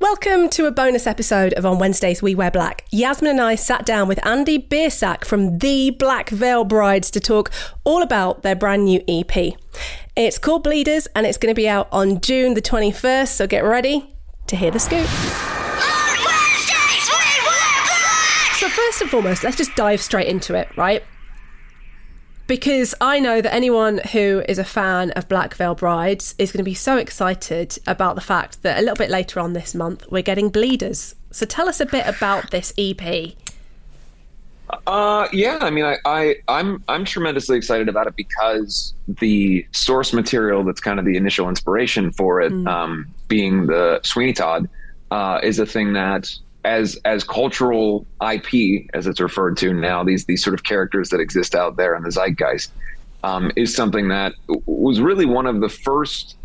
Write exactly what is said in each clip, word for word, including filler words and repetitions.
Welcome to a bonus episode of On Wednesdays We Wear Black. Yasmin and I sat down with Andy Biersack from The Black Veil Brides to talk all about their brand new E P. It's called Bleeders and it's going to be out on June the twenty-first, so get ready to hear the scoop. On Wednesdays We Wear Black! So first and foremost, let's just dive straight into it, right? Because I know that anyone who is a fan of Black Veil Brides is going to be so excited about the fact that a little bit later on this month, we're getting Bleeders. So tell us a bit about this E P. Uh, yeah, I mean, I, I, I'm, I'm tremendously excited about it because the source material that's kind of the initial inspiration for it, mm. um, being the Sweeney Todd, uh, is a thing that as, as cultural I P, as it's referred to now, these, these sort of characters that exist out there in the zeitgeist, um, is something that was really one of the first,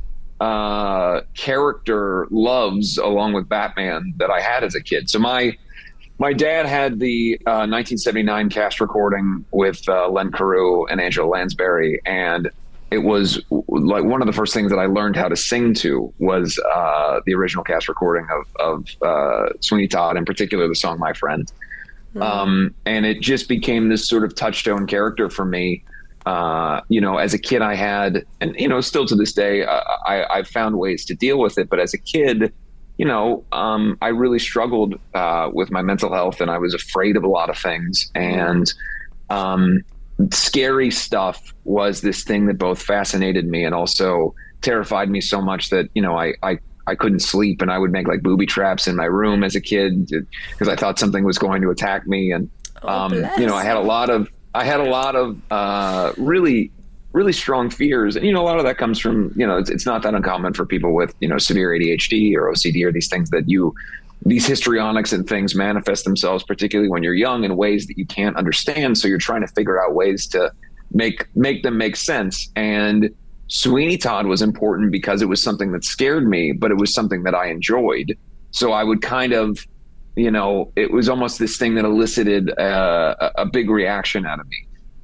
uh, character loves along with Batman that I had as a kid. So my, My dad had the uh, nineteen seventy-nine cast recording with uh, Len Carew and Angela Lansbury, and it was like one of the first things that I learned how to sing to was uh, the original cast recording of, of uh, Sweeney Todd, in particular the song "My Friend," mm. um, and it just became this sort of touchstone character for me. Uh, you know, as a kid, I had, and you know, still to this day, uh, I, I've found ways to deal with it. But as a kid, you know, um, I really struggled uh, with my mental health, and I was afraid of a lot of things. And um, scary stuff was this thing that both fascinated me and also terrified me so much that, you know, I, I, I couldn't sleep, and I would make like booby traps in my room as a kid because I thought something was going to attack me. And, um, oh, you know, I had a lot of, I had a lot of uh, really really strong fears. And, you know, a lot of that comes from, you know, it's, it's not that uncommon for people with, you know, severe A D H D or O C D or these things that you, these histrionics and things manifest themselves, particularly when you're young, in ways that you can't understand. So you're trying to figure out ways to make, make them make sense. And Sweeney Todd was important because it was something that scared me, but it was something that I enjoyed. So I would kind of, you know, it was almost this thing that elicited uh, a, a big reaction out of me.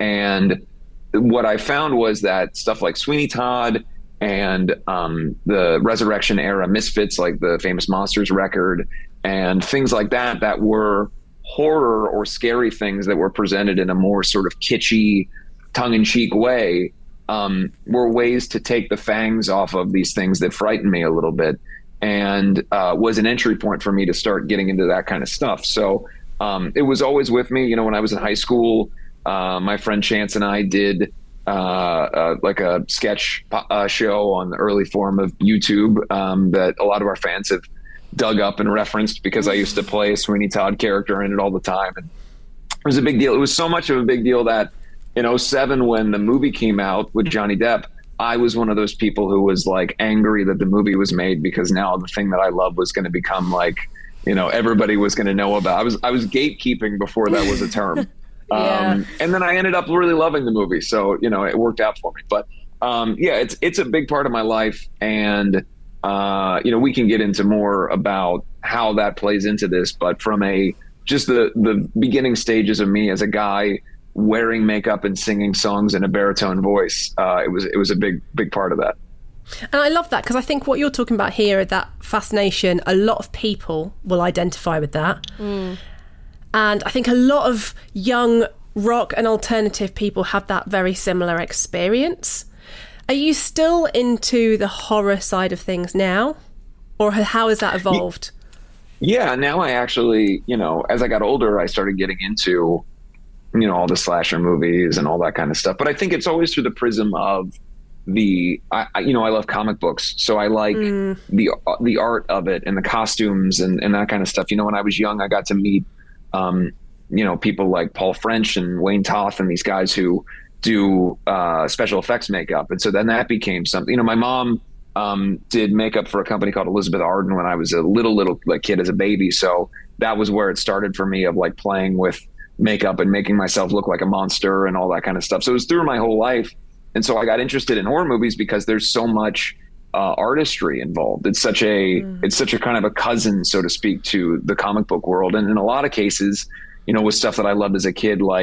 And what I found was that stuff like Sweeney Todd and um, the Resurrection era Misfits, like the Famous Monsters record, and things like that, that were horror or scary things that were presented in a more sort of kitschy, tongue-in-cheek way, um, were ways to take the fangs off of these things that frightened me a little bit, and uh, was an entry point for me to start getting into that kind of stuff. So um, it was always with me. You know, when I was in high school, Uh, my friend Chance and I did uh, uh, like a sketch uh, show on the early form of YouTube um, that a lot of our fans have dug up and referenced because I used to play a Sweeney Todd character in it all the time. And it was a big deal. It was so much of a big deal that in oh seven, when the movie came out with Johnny Depp, I was one of those people who was like angry that the movie was made because now the thing that I love was going to become like, you know, everybody was going to know about. I was, I was gatekeeping before that was a term. Yeah. Um, and then I ended up really loving the movie. So, you know, it worked out for me. But um, yeah, it's it's a big part of my life. And, uh, you know, we can get into more about how that plays into this. But from a just the, the beginning stages of me as a guy wearing makeup and singing songs in a baritone voice, uh, it was it was a big, big part of that. And I love that because I think what you're talking about here, that fascination, a lot of people will identify with that. Mm. And I think a lot of young rock and alternative people have that very similar experience. Are you still into the horror side of things now? Or how has that evolved? Yeah, now I actually, you know, as I got older, I started getting into, you know, all the slasher movies and all that kind of stuff. But I think it's always through the prism of the, I, I, you know, I love comic books. So I like mm. the the art of it and the costumes and, and that kind of stuff. You know, when I was young, I got to meet Um, you know, people like Paul French and Wayne Toth and these guys who do uh, special effects makeup. And so then that became something, you know, my mom um, did makeup for a company called Elizabeth Arden when I was a little, little like kid as a baby. So that was where it started for me, of like playing with makeup and making myself look like a monster and all that kind of stuff. So it was through my whole life. And so I got interested in horror movies because there's so much uh, artistry involved. It's such a, mm. it's such a kind of a cousin, so to speak, to the comic book world. And in a lot of cases, you know, with stuff that I loved as a kid, like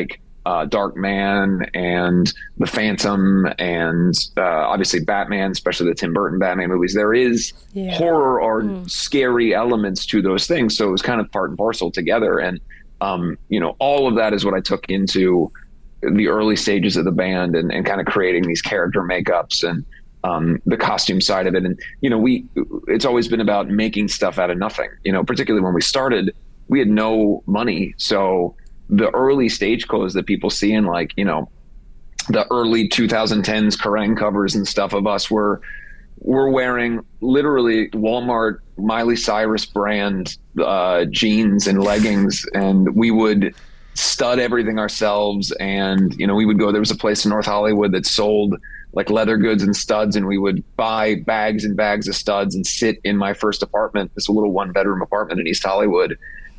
uh, Dark Man and The Phantom and uh, obviously Batman, especially the Tim Burton Batman movies. There is yeah. horror or mm. scary elements to those things. So it was kind of part and parcel together. And, um, you know, all of that is what I took into the early stages of the band and, and kind of creating these character makeups and um, the costume side of it. And, you know, we, it's always been about making stuff out of nothing, you know, particularly when we started, we had no money. So the early stage clothes that people see in, like, you know, the early twenty tens Kerrang covers and stuff of us were, we're wearing literally Walmart Miley Cyrus brand uh, jeans and leggings, and we would stud everything ourselves. And, you know, we would go, there was a place in North Hollywood that sold like leather goods and studs, and we would buy bags and bags of studs and sit in my first apartment, this little one bedroom apartment in East Hollywood,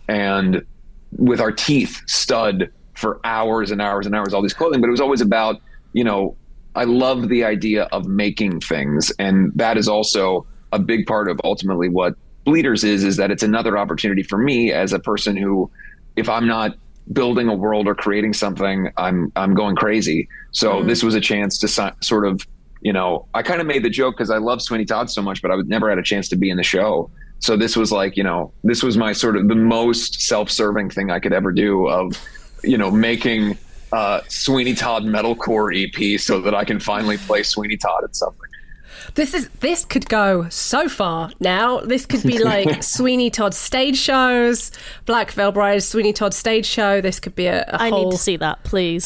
and with our teeth stud for hours and hours and hours, all these clothing. But it was always about, you know, I love the idea of making things. And that is also a big part of ultimately what Bleeders is, is that it's another opportunity for me as a person who, if I'm not building a world or creating something, I'm, I'm going crazy. So mm. this was a chance to si- sort of, you know, I kind of made the joke because I love Sweeney Todd so much, but I would never had a chance to be in the show. So this was like, you know, this was my sort of the most self-serving thing I could ever do of, you know, making uh, Sweeney Todd metalcore E P so that I can finally play Sweeney Todd at something. This is this could go so far now. This could be like Sweeney Todd stage shows, Black Veil Bride's Sweeney Todd stage show. This could be a, a I whole... need to see that, please.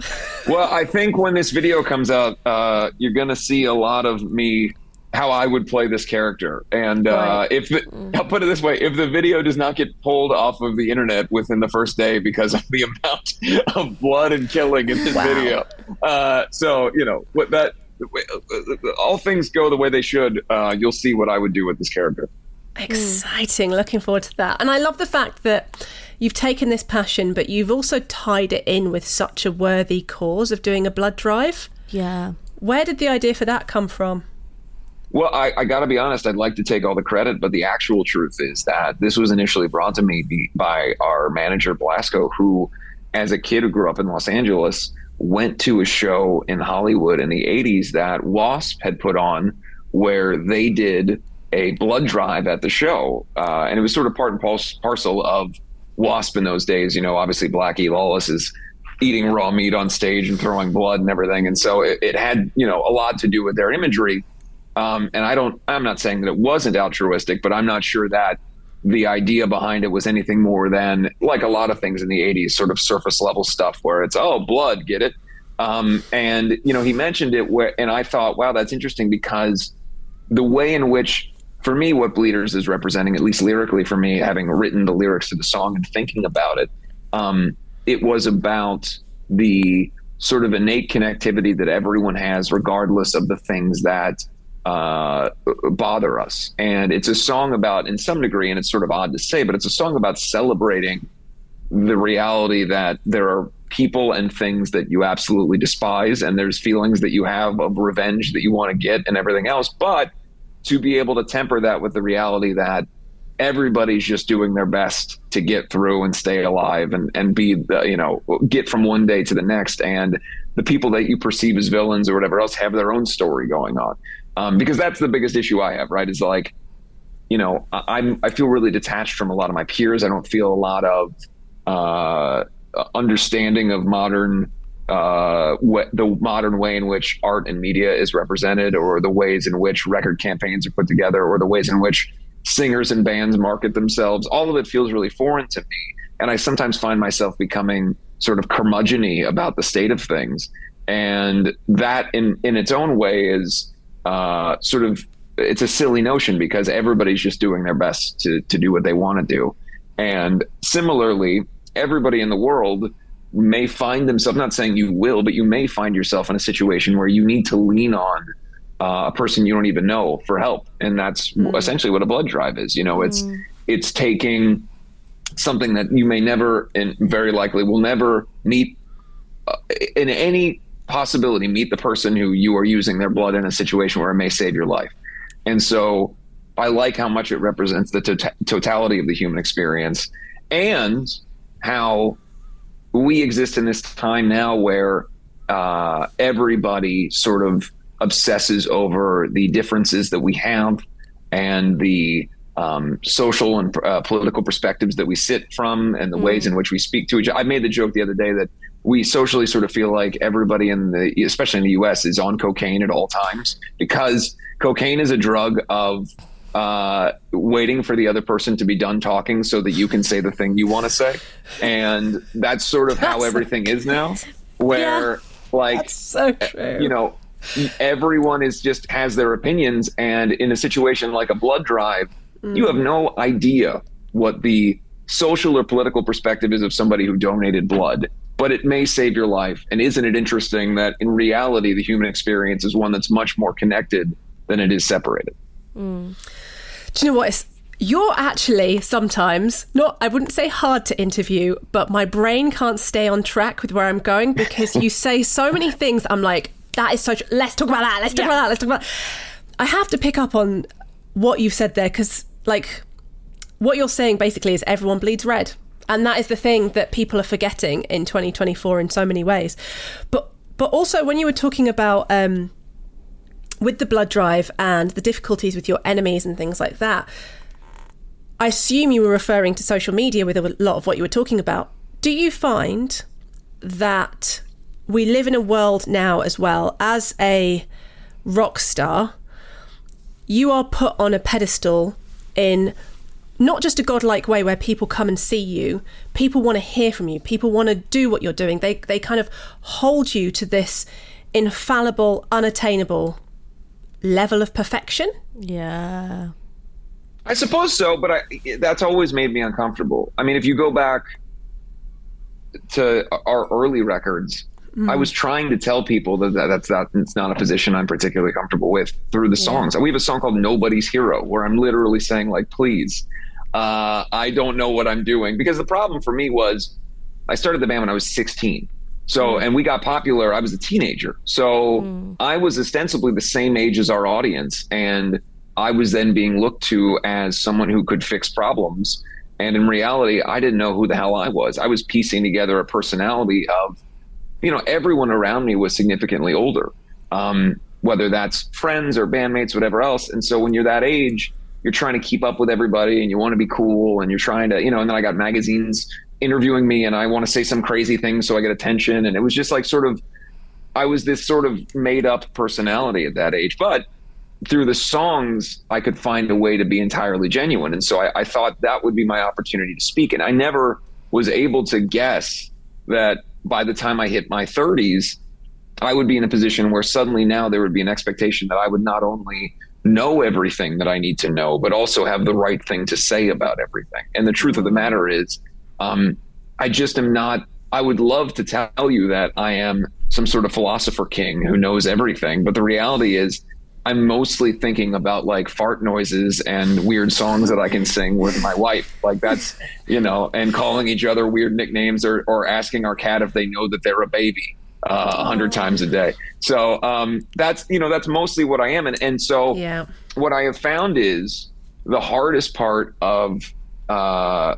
Well, I think when this video comes out, uh, you're going to see a lot of me, how I would play this character. And uh, right. if the, I'll put it this way, if the video does not get pulled off of the internet within the first day because of the amount of blood and killing in this wow. video. Uh, so, you know, what that, all things go the way they should, uh, you'll see what I would do with this character. Exciting. Looking forward to that. And I love the fact that you've taken this passion, but you've also tied it in with such a worthy cause of doing a blood drive. Yeah. Where did the idea for that come from? Well, I, I got to be honest, I'd like to take all the credit, but the actual truth is that this was initially brought to me be, by our manager, Blasco, who, as a kid who grew up in Los Angeles, went to a show in Hollywood in the eighties that Wasp had put on where they did a blood drive at the show. Uh, and it was sort of part and parcel of Wasp in those days. You know, obviously Blackie Lawless is eating raw meat on stage and throwing blood and everything. And so it, it had, you know, a lot to do with their imagery. Um, and I don't, I'm not saying that it wasn't altruistic, but I'm not sure that the idea behind it was anything more than, like a lot of things in the eighties, sort of surface level stuff where it's, oh, blood, get it? Um, and, you know, he mentioned it where, and I thought, wow, that's interesting, because the way in which, for me, what Bleeders is representing, at least lyrically for me, having written the lyrics to the song and thinking about it, um, it was about the sort of innate connectivity that everyone has, regardless of the things that uh, bother us. And it's a song about, in some degree, and it's sort of odd to say, but it's a song about celebrating the reality that there are people and things that you absolutely despise, and there's feelings that you have of revenge that you want to get and everything else. But to be able to temper that with the reality that everybody's just doing their best to get through and stay alive and, and be, the, you know, get from one day to the next. And the people that you perceive as villains or whatever else have their own story going on. Um, because that's the biggest issue I have, right? Is like, you know, I, I'm, I feel really detached from a lot of my peers. I don't feel a lot of uh, understanding of modern, uh, what, the modern way in which art and media is represented, or the ways in which record campaigns are put together, or the ways in which singers and bands market themselves. All of it feels really foreign to me. And I sometimes find myself becoming sort of curmudgeon-y about the state of things. And that in, in its own way is uh, sort of, it's a silly notion, because everybody's just doing their best to, to do what they want to do. And similarly, everybody in the world may find themselves, not saying you will, but you may find yourself in a situation where you need to lean on uh, a person you don't even know for help. And that's mm. essentially what a blood drive is. You know, it's, mm. it's taking something that you may never, and very likely will never meet uh, in any possibility, meet the person who you are using their blood in a situation where it may save your life. And so I like how much it represents the to- totality of the human experience, and how we exist in this time now where uh, everybody sort of obsesses over the differences that we have and the um, social and uh, political perspectives that we sit from and the mm. ways in which we speak to each other. I made the joke the other day that we socially sort of feel like everybody in the, especially in the U S, is on cocaine at all times, because cocaine is a drug of uh, waiting for the other person to be done talking so that you can say the thing you want to say. And that's sort of how everything is now, where yeah, like, that's so true. You know, everyone is just has their opinions. And in a situation like a blood drive, mm. you have no idea what the social or political perspective is of somebody who donated blood, but it may save your life. And isn't it interesting that in reality, the human experience is one that's much more connected than it is separated? Mm. Do you know what? It's, you're actually sometimes not, I wouldn't say hard to interview, but my brain can't stay on track with where I'm going because you say so many things. I'm like, that is such, let's talk about that. Let's talk yeah. about that. Let's talk about that. I have to pick up on what you've said there, because like what you're saying basically is everyone bleeds red. And that is the thing that people are forgetting in twenty twenty-four in so many ways. But but also when you were talking about um, with the blood drive and the difficulties with your enemies and things like that, I assume you were referring to social media with a lot of what you were talking about. Do you find that we live in a world now as well, as a rock star, you are put on a pedestal in not just a godlike way where people come and see you, people want to hear from you, people want to do what you're doing. They they kind of hold you to this infallible, unattainable level of perfection. Yeah. I suppose so, but I, that's always made me uncomfortable. I mean, if you go back to our early records, mm. I was trying to tell people that, that that's not, it's not a position I'm particularly comfortable with through the songs. Yeah. We have a song called Nobody's Hero, where I'm literally saying, like, please, uh, I don't know what I'm doing. Because the problem for me was I started the band when I was sixteen. So, mm. and we got popular, I was a teenager. So mm. I was ostensibly the same age as our audience. And I was then being looked to as someone who could fix problems. And in reality, I didn't know who the hell I was. I was piecing together a personality of, you know, everyone around me was significantly older, um, whether that's friends or bandmates, whatever else. And so when you're that age, you're trying to keep up with everybody and you want to be cool and you're trying to, you know, and then I got magazines interviewing me and I want to say some crazy thing so I get attention. And it was just like sort of, I was this sort of made up personality at that age. But through the songs, I could find a way to be entirely genuine. And so I, I thought that would be my opportunity to speak. And I never was able to guess that by the time I hit my thirties, I would be in a position where suddenly now there would be an expectation that I would not only know everything that I need to know, but also have the right thing to say about everything. And the truth of the matter is, um, I just am not, I would love to tell you that I am some sort of philosopher king who knows everything. But the reality is I'm mostly thinking about like fart noises and weird songs that I can sing with my wife. Like that's, you know, and calling each other weird nicknames or, or asking our cat if they know that they're a baby uh, a hundred times a day. So um, that's, you know, that's mostly what I am. And, and so yeah. what I have found is the hardest part of uh,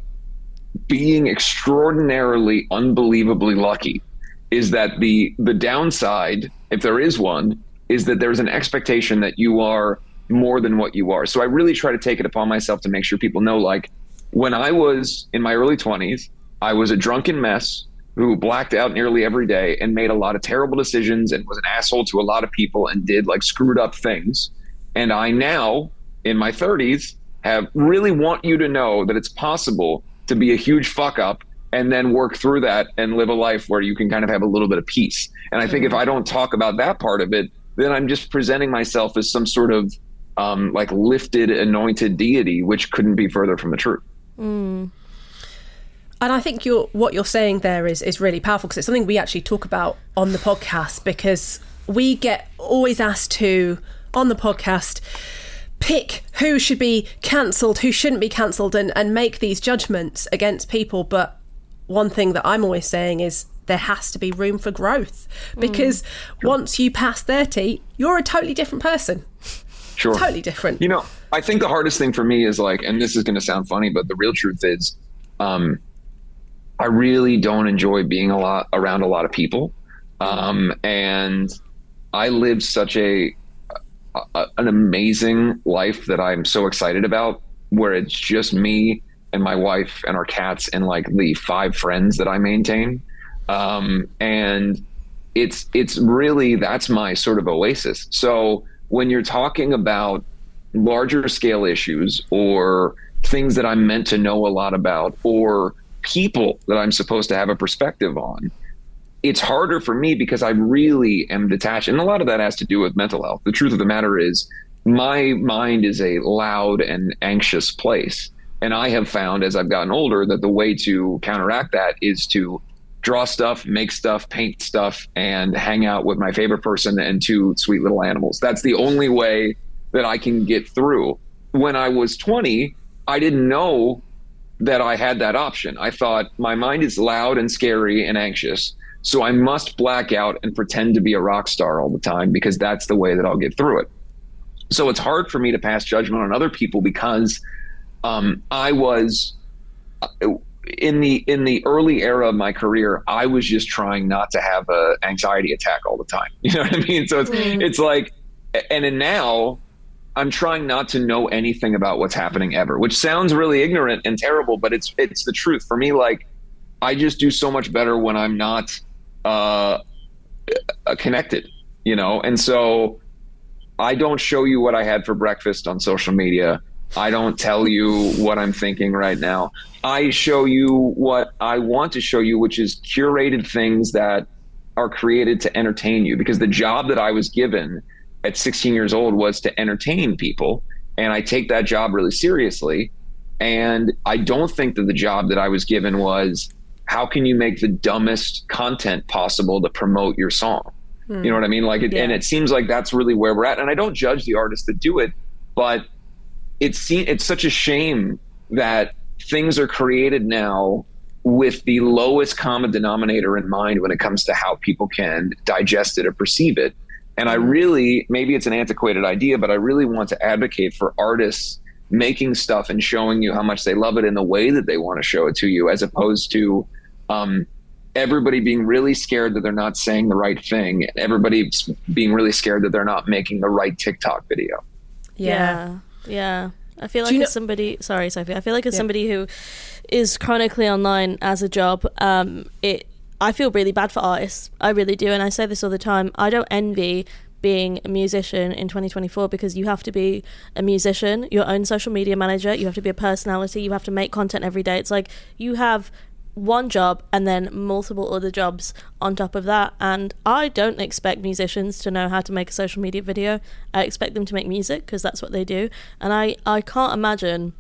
being extraordinarily, unbelievably lucky is that the the downside, if there is one, is that there's an expectation that you are more than what you are. So I really try to take it upon myself to make sure people know, like, when I was in my early twenties, I was a drunken mess who blacked out nearly every day and made a lot of terrible decisions and was an asshole to a lot of people and did like screwed up things. And I now, in my thirties, have really want you to know that it's possible to be a huge fuck up and then work through that and live a life where you can kind of have a little bit of peace. And I think if I don't talk about that part of it, then I'm just presenting myself as some sort of um, like lifted, anointed deity, which couldn't be further from the truth. Mm. And I think you're, what you're saying there is, is really powerful, because it's something we actually talk about on the podcast, because we get always asked to, on the podcast, pick who should be cancelled, who shouldn't be cancelled, and, and make these judgments against people. But one thing that I'm always saying is there has to be room for growth, because mm. once you pass thirty, you're a totally different person. Sure. Totally different. You know, I think the hardest thing for me is like, and this is going to sound funny, but the real truth is, um, I really don't enjoy being a lot around a lot of people. Um, and I live such a, a, an amazing life that I'm so excited about, where it's just me and my wife and our cats and like the five friends that I maintain. Um, and it's, it's really, that's my sort of oasis. So when you're talking about larger scale issues or things that I'm meant to know a lot about, or people that I'm supposed to have a perspective on, it's harder for me because I really am detached. And a lot of that has to do with mental health. The truth of the matter is my mind is a loud and anxious place. And I have found as I've gotten older that the way to counteract that is to draw stuff, make stuff, paint stuff, and hang out with my favorite person and two sweet little animals. That's the only way that I can get through. When I was twenty, I didn't know that I had that option. I thought my mind is loud and scary and anxious, so I must black out and pretend to be a rock star all the time because that's the way that I'll get through it. So it's hard for me to pass judgment on other people because um, I was in the in the early era of my career, I was just trying not to have a anxiety attack all the time. You know what I mean? So it's mm. it's like, and then now I'm trying not to know anything about what's happening ever, which sounds really ignorant and terrible, but it's it's the truth for me. Like, I just do so much better when I'm not uh, connected, you know? And so I don't show you what I had for breakfast on social media. I don't tell you what I'm thinking right now. I show you what I want to show you, which is curated things that are created to entertain you, because the job that I was given at sixteen years old was to entertain people. And I take that job really seriously. And I don't think that the job that I was given was, how can you make the dumbest content possible to promote your song? Mm. You know what I mean? Like, it, yeah. And it seems like that's really where we're at. And I don't judge the artists that do it, but it's, it's such a shame that things are created now with the lowest common denominator in mind when it comes to how people can digest it or perceive it. And I really, maybe it's an antiquated idea, but I really want to advocate for artists making stuff and showing you how much they love it in the way that they want to show it to you, as opposed to um, everybody being really scared that they're not saying the right thing, and everybody being really scared that they're not making the right TikTok video. Yeah. Yeah. yeah. I feel like as know- somebody, sorry, Sophie, I feel like as yeah. somebody who is chronically online as a job, um, it, I feel really bad for artists. I really do. And I say this all the time. I don't envy being a musician in twenty twenty-four, because you have to be a musician, your own social media manager, you have to be a personality, you have to make content every day. It's like you have one job and then multiple other jobs on top of that. And I don't expect musicians to know how to make a social media video. I expect them to make music because that's what they do. And I, I can't imagine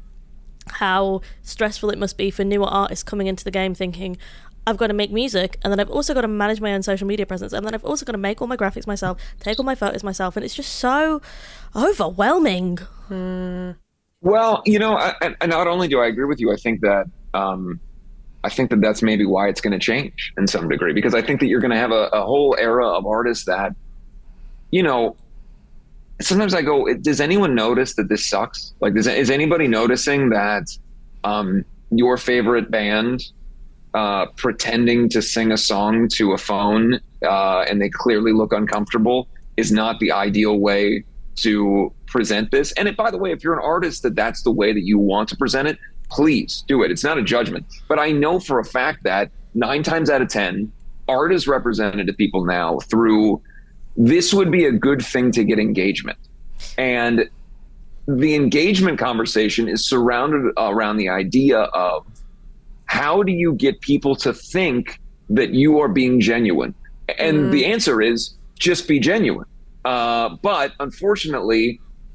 how stressful it must be for newer artists coming into the game thinking, I've got to make music, and then I've also got to manage my own social media presence, and then I've also got to make all my graphics myself, take all my photos myself, and it's just so overwhelming. Hmm. Well, you know, I, and not only do I agree with you, I think that um, I think that that's maybe why it's going to change in some degree, because I think that you're going to have a, a whole era of artists that, you know, sometimes I go, does anyone notice that this sucks? Like, does, is anybody noticing that um, your favorite band uh, pretending to sing a song to a phone uh, and they clearly look uncomfortable is not the ideal way to present this? And it, by the way, if you're an artist that that's the way that you want to present it, please do it. It's not a judgment. But I know for a fact that nine times out of ten, art is represented to people now through, this would be a good thing to get engagement. And the engagement conversation is surrounded around the idea of, how do you get people to think that you are being genuine? And mm. the answer is just be genuine. Uh, but unfortunately,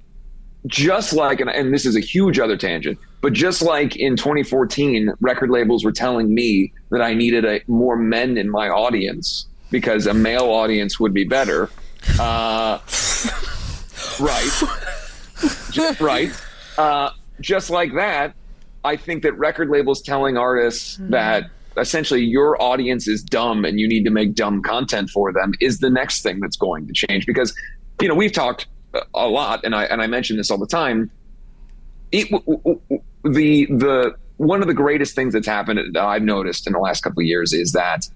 just like, and, and this is a huge other tangent, but just like in twenty fourteen, record labels were telling me that I needed a, more men in my audience because a male audience would be better. Uh, right. just, right. Uh, just like that, I think that record labels telling artists mm. that essentially your audience is dumb and you need to make dumb content for them is the next thing that's going to change. Because, you know, we've talked a lot, and I and I mention this all the time. It, the the one of the greatest things that's happened that I've noticed in the last couple of years is that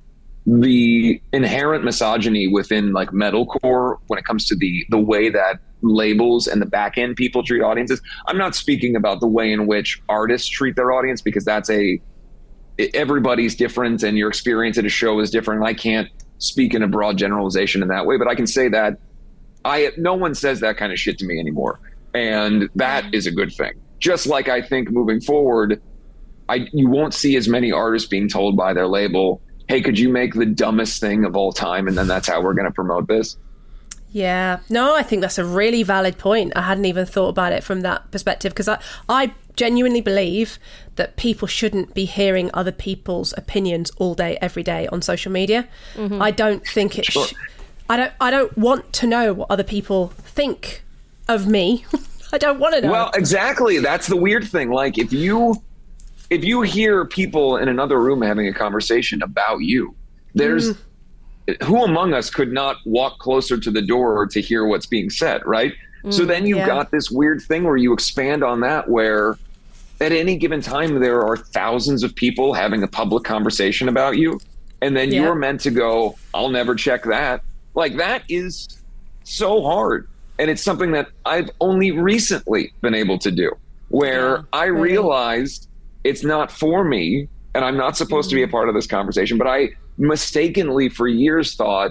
the inherent misogyny within like metalcore, when it comes to the the way that labels and the back end people treat audiences. I'm not speaking about the way in which artists treat their audience, because that's a everybody's different and your experience at a show is different. I can't speak in a broad generalization in that way, but I can say that I no one says that kind of shit to me anymore, and that is a good thing. Just like I think moving forward, I you won't see as many artists being told by their label, hey, could you make the dumbest thing of all time, and then that's how we're going to promote this? Yeah. No, I think that's a really valid point. I hadn't even thought about it from that perspective, because I, I genuinely believe that people shouldn't be hearing other people's opinions all day, every day on social media. Mm-hmm. I don't think it... Sure. Sh- I don't I don't want to know what other people think of me. I don't want to know. Well, exactly. That's the weird thing. Like, if you... If you hear people in another room having a conversation about you, there's mm. who among us could not walk closer to the door to hear what's being said, right? Mm, so then you've yeah. got this weird thing where you expand on that, where at any given time there are thousands of people having a public conversation about you, and then yeah. you're meant to go, I'll never check that. Like, that is so hard. And it's something that I've only recently been able to do, where yeah, I really. realized it's not for me, and I'm not supposed to be a part of this conversation. But I mistakenly for years thought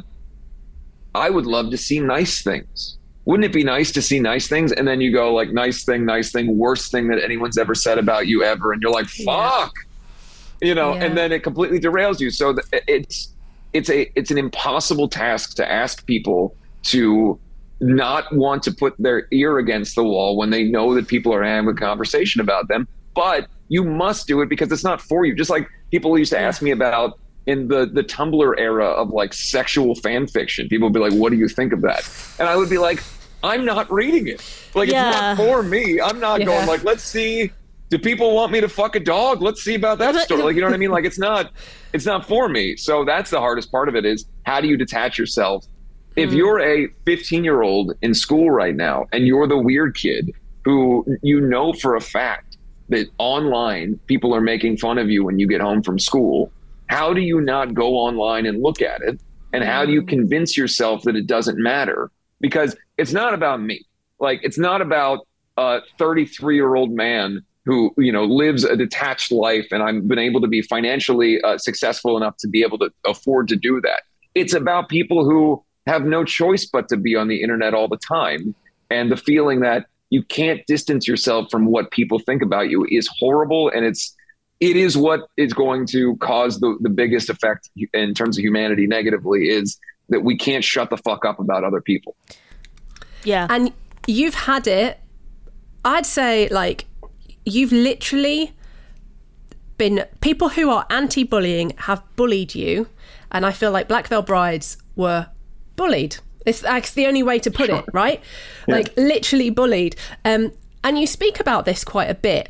I would love to see nice things. Wouldn't it be nice to see nice things? And then you go like, nice thing, nice thing, worst thing that anyone's ever said about you ever. And you're like, fuck, yeah. you know, yeah. and then it completely derails you. So it's, it's a, it's an impossible task to ask people to not want to put their ear against the wall when they know that people are having a conversation about them. But you must do it because it's not for you. Just like people used to ask me about in the, the Tumblr era of like sexual fan fiction. People would be like, what do you think of that? And I would be like, I'm not reading it. Like, yeah. it's not for me. I'm not yeah. going like, let's see, do people want me to fuck a dog? Let's see about that story. Like, you know what I mean? Like, it's not, it's not for me. So that's the hardest part of it, is how do you detach yourself? If mm. you're a fifteen year old in school right now and you're the weird kid who you know for a fact that online people are making fun of you when you get home from school, how do you not go online and look at it? And how do you convince yourself that it doesn't matter? Because it's not about me. Like, it's not about a thirty-three year old man who, you know, lives a detached life and I've been able to be financially uh, successful enough to be able to afford to do that. It's about people who have no choice but to be on the internet all the time. And the feeling that you can't distance yourself from what people think about you is horrible. And it's, it is what is going to cause the, the biggest effect in terms of humanity negatively, is that we can't shut the fuck up about other people. Yeah. And you've had it, I'd say, like, you've literally been, people who are anti-bullying have bullied you. And I feel like Black Veil Brides were bullied. It's that's the only way to put sure. it, right? Yeah. Like, literally bullied. Um, and you speak about this quite a bit.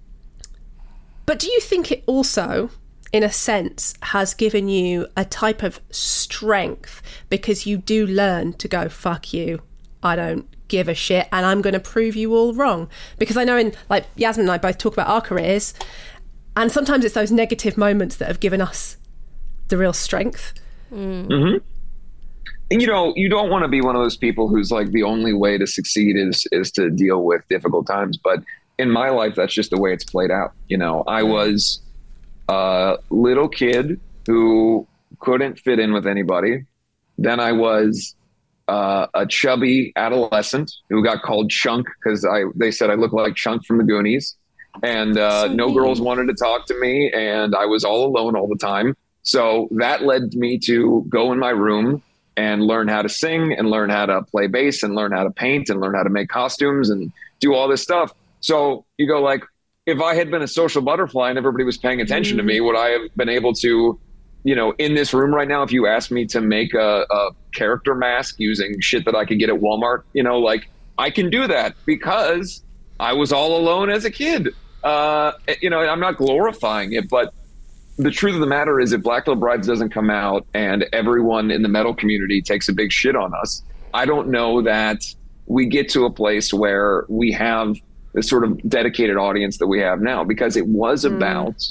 But do you think it also, in a sense, has given you a type of strength, because you do learn to go, fuck you, I don't give a shit, and I'm going to prove you all wrong? Because I know, in like Yasmin and I both talk about our careers, and sometimes it's those negative moments that have given us the real strength. Mm. Mm-hmm. And, you know, you don't want to be one of those people who's like, the only way to succeed is is to deal with difficult times. But in my life, that's just the way it's played out. You know, I was a little kid who couldn't fit in with anybody. Then I was uh, a chubby adolescent who got called Chunk because I they said I looked like Chunk from the Goonies. And uh, so no mean. girls wanted to talk to me, and I was all alone all the time. So that led me to go in my room and learn how to sing and learn how to play bass and learn how to paint and learn how to make costumes and do all this stuff. So you go like, if I had been a social butterfly and everybody was paying attention mm-hmm. to me, would I have been able to, you know, in this room right now, if you asked me to make a, a character mask using shit that I could get at Walmart, you know, like, I can do that because I was all alone as a kid. Uh, you know, I'm not glorifying it, but the truth of the matter is, if Black Veil Brides doesn't come out and everyone in the metal community takes a big shit on us, I don't know that we get to a place where we have the sort of dedicated audience that we have now, because it was Mm. about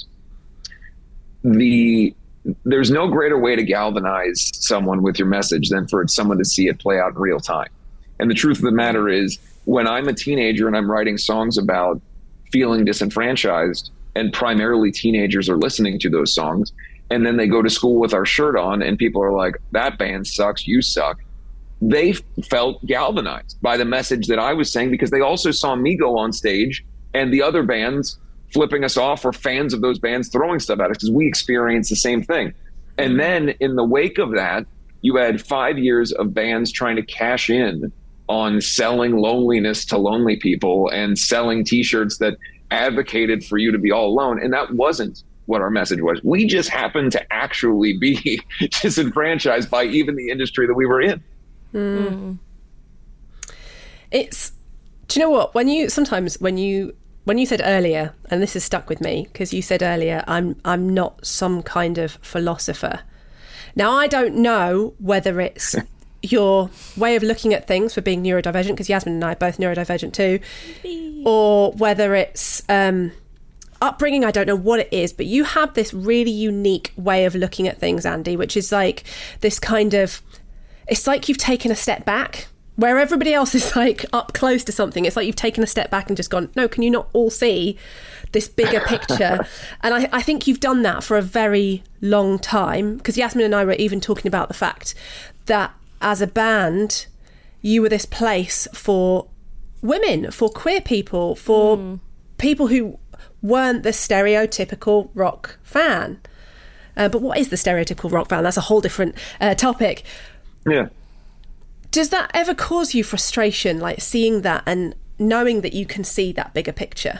the, there's no greater way to galvanize someone with your message than for someone to see it play out in real time. And the truth of the matter is, when I'm a teenager and I'm writing songs about feeling disenfranchised, and primarily teenagers are listening to those songs, and then they go to school with our shirt on and people are like, that band sucks, you suck. They felt galvanized by the message that I was saying, because they also saw me go on stage and the other bands flipping us off, or fans of those bands throwing stuff at us, because we experienced the same thing. And then in the wake of that, you had five years of bands trying to cash in on selling loneliness to lonely people and selling t-shirts that advocated for you to be all alone. And that wasn't what our message was. We just happened to actually be disenfranchised by even the industry that we were in. Mm. It's, do you know what, when you sometimes when you when you said earlier, and this has stuck with me, because you said earlier, I'm I'm not some kind of philosopher. Now, I don't know whether it's your way of looking at things for being neurodivergent, because Yasmin and I are both neurodivergent too, or whether it's um, upbringing. I don't know what it is, but you have this really unique way of looking at things, Andy, which is like this kind of, it's like you've taken a step back where everybody else is like up close to something. It's like you've taken a step back and just gone, no, can you not all see this bigger picture? And I, I think you've done that for a very long time, because Yasmin and I were even talking about the fact that as a band, you were this place for women, for queer people, for mm. people who weren't the stereotypical rock fan. Uh, but what is the stereotypical rock fan? That's a whole different uh, topic. Yeah. Does that ever cause you frustration, like seeing that and knowing that you can see that bigger picture?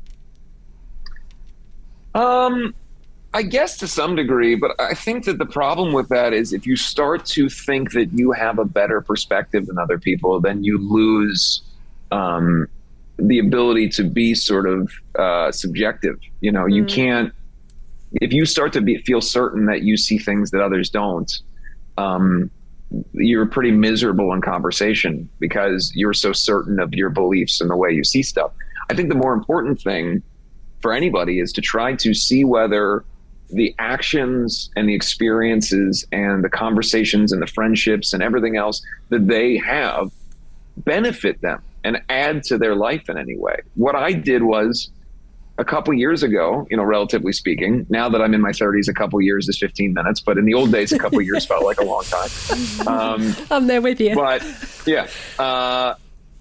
Um, I guess to some degree, but I think that the problem with that is if you start to think that you have a better perspective than other people, then you lose um, the ability to be sort of uh, subjective. You know, mm. you can't, if you start to be, feel certain that you see things that others don't, um, you're pretty miserable in conversation because you're so certain of your beliefs and the way you see stuff. I think the more important thing for anybody is to try to see whether the actions and the experiences and the conversations and the friendships and everything else that they have benefit them and add to their life in any way. What I did was, a couple years ago, you know, relatively speaking, now that I'm in my thirties, a couple years is fifteen minutes, but in the old days, a couple years felt like a long time. Um, I'm there with you. But yeah, uh,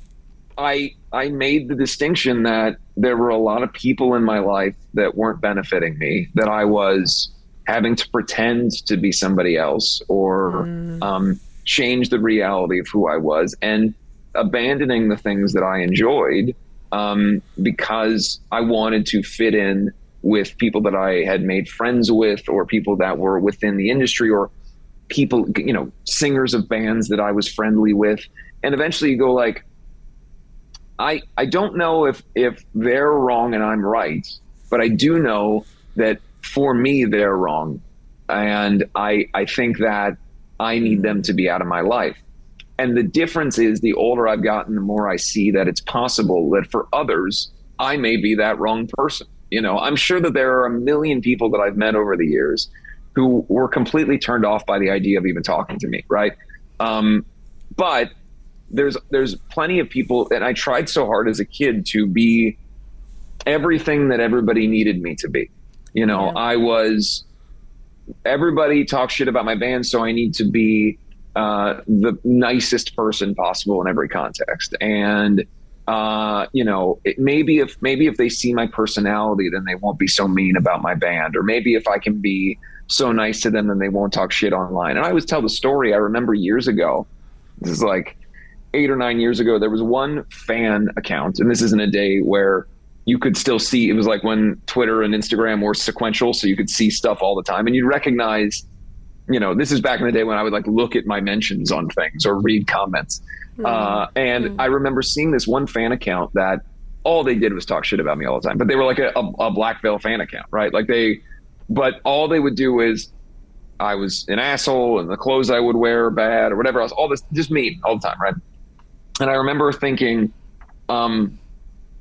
I I made the distinction that there were a lot of people in my life that weren't benefiting me, that I was having to pretend to be somebody else or mm. um, change the reality of who I was, and abandoning the things that I enjoyed um, because I wanted to fit in with people that I had made friends with, or people that were within the industry, or people, you know, singers of bands that I was friendly with. And eventually you go like, I, I don't know if, if they're wrong and I'm right, but I do know that for me, they're wrong. And I, I think that I need them to be out of my life. And the difference is, the older I've gotten, the more I see that it's possible that for others, I may be that wrong person. You know, I'm sure that there are a million people that I've met over the years who were completely turned off by the idea of even talking to me, right? Um, but there's there's plenty of people, and I tried so hard as a kid to be everything that everybody needed me to be. You know, yeah. I was, everybody talks shit about my band, so I need to be uh, the nicest person possible in every context. And, uh, you know, it, maybe if maybe if they see my personality, then they won't be so mean about my band. Or maybe if I can be so nice to them, then they won't talk shit online. And I always tell the story. I remember years ago, this is like eight or nine years ago, there was one fan account, and this isn't a day where you could still see, it was like when Twitter and Instagram were sequential, so you could see stuff all the time, and you'd recognize, you know, this is back in the day when I would like look at my mentions on things or read comments. Mm-hmm. Uh, and mm-hmm. I remember seeing this one fan account that all they did was talk shit about me all the time, but they were like a, a, a Black Veil fan account, right? Like they, but all they would do is, I was an asshole and the clothes I would wear are bad or whatever else, all this, just mean all the time, right? And I remember thinking, um,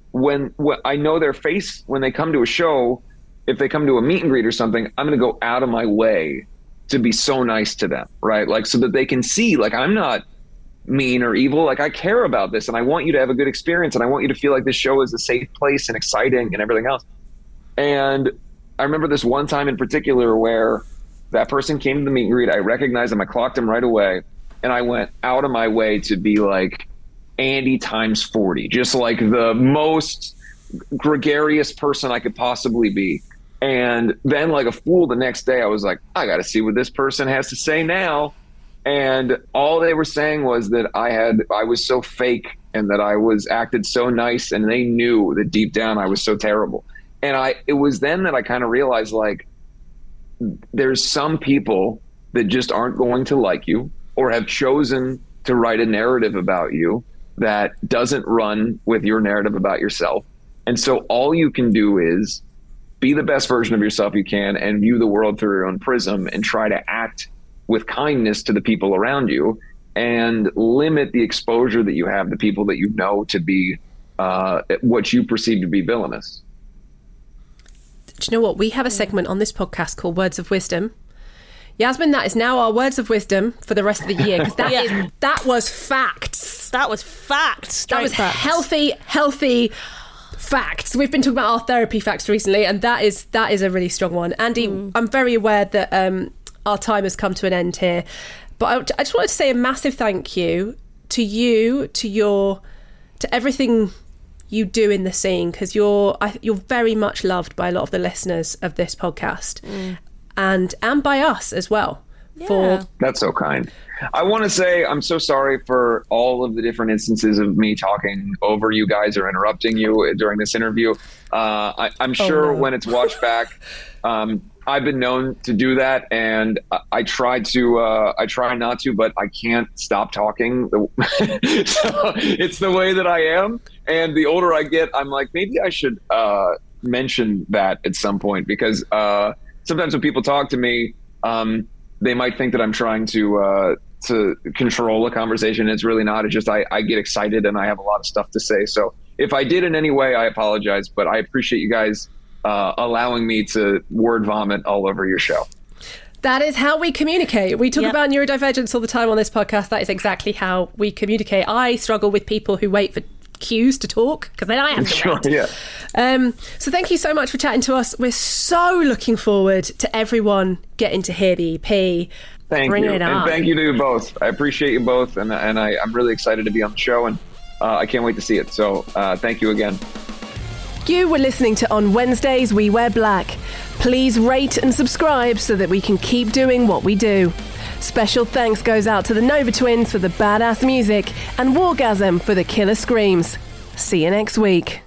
when, when I know their face when they come to a show, if they come to a meet and greet or something, I'm going to go out of my way to be so nice to them, right? Like, so that they can see, like, I'm not mean or evil. Like, I care about this, and I want you to have a good experience, and I want you to feel like this show is a safe place and exciting and everything else. And I remember this one time in particular where that person came to the meet and greet. I recognized him. I clocked him right away, and I went out of my way to be like Andy times forty, just like the most gregarious person I could possibly be. And then, like a fool, the next day I was like, I got to see what this person has to say now. And all they were saying was that I had, I was so fake and that I was acted so nice, and they knew that deep down I was so terrible. And I, it was then that I kind of realized, like, there's some people that just aren't going to like you or have chosen to write a narrative about you that doesn't run with your narrative about yourself. And so all you can do is be the best version of yourself you can and view the world through your own prism and try to act with kindness to the people around you and limit the exposure that you have to people that you know to be uh, what you perceive to be villainous. Do you know what? We have a segment on this podcast called Words of Wisdom. Yasmin, that is now our Words of Wisdom for the rest of the year, because that, Yeah. is, that was facts. That was facts. That was facts. healthy, healthy facts. We've been talking about our therapy facts recently, and that is that is a really strong one. Andy, mm. I'm very aware that um, our time has come to an end here, but I, I just wanted to say a massive thank you to you, to your, to everything you do in the scene, because you're I, you're very much loved by a lot of the listeners of this podcast, mm. and and by us as well. Yeah. For That's so kind. I want to say I'm so sorry for all of the different instances of me talking over you guys or interrupting you during this interview. Uh, I, I'm sure oh, no. when it's watched back, um, I've been known to do that, and I, I try to. Uh, I try not to, but I can't stop talking. So it's the way that I am, and the older I get, I'm like, maybe I should uh, mention that at some point, because uh, sometimes when people talk to me, um, they might think that I'm trying to uh, to control a conversation. It's really not. It's just I, I get excited and I have a lot of stuff to say. So if I did in any way, I apologize, but I appreciate you guys uh, allowing me to word vomit all over your show. That is how we communicate. We talk Yep. about neurodivergence all the time on this podcast. That is exactly how we communicate. I struggle with people who wait for cues to talk, because then I have to Sure, wait. yeah. Um, so thank you so much for chatting to us. We're so looking forward to everyone getting to hear the E P. Thank Bring you. it And on. thank you to you both. I appreciate you both, and and I, I'm really excited to be on the show, and uh, I can't wait to see it. So uh, thank you again. You were listening to On Wednesdays We Wear Black. Please rate and subscribe so that we can keep doing what we do. Special thanks goes out to the Nova Twins for the badass music and Wargasm for the killer screams. See you next week.